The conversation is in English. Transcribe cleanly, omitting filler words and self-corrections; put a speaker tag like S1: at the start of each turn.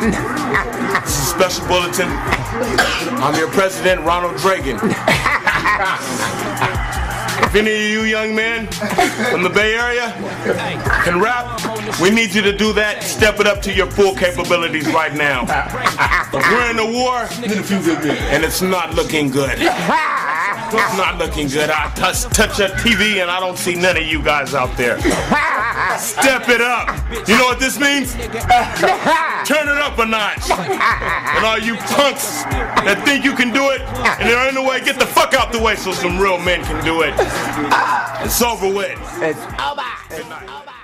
S1: This is a special bulletin. I'm your president, Ronald Reagan. If any of you young men from the Bay Area can rap, we need you to do that. Step it up to your full capabilities right now. We're in a war, and it's not looking good. It's not looking good. I touch a TV and I don't see none of you guys out there. Step it up. You know what this means? Turn it up a notch. And all you punks that think you can do it and they're in the way, get the fuck out the way so some real men can do it. It's over with.
S2: It's over.
S1: Good night.